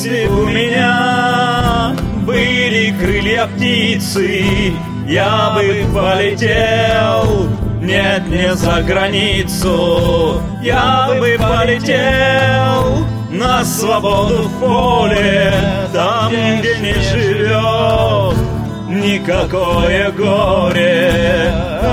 Если б у меня были крылья птицы, я бы полетел, нет, не за границу. Я бы полетел на свободу в поле, там, где не живет никакое горе.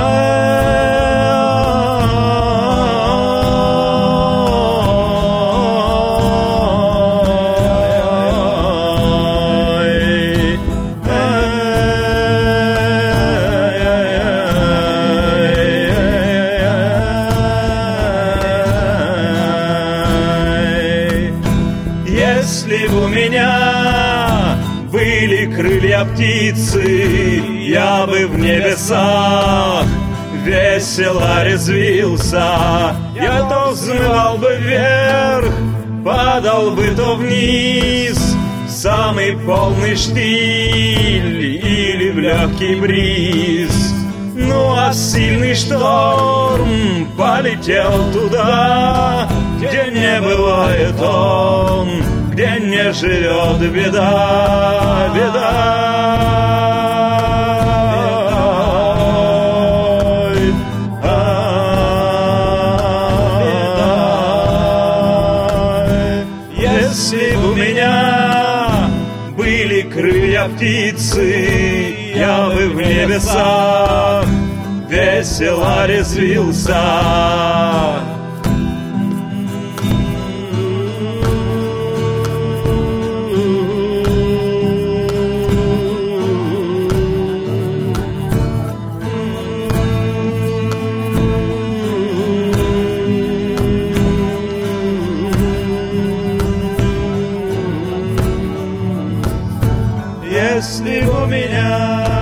Если б у меня были крылья птицы, я бы в небесах весело резвился. Я то взмывал бы вверх, падал бы то вниз, в самый полный штиль или в легкий бриз. Ну а сильный шторм полетел туда, где не бывает он, где не живет беда, беда. Если бы у меня были крылья птицы, я бы в небесах весело резвился. Если б у меня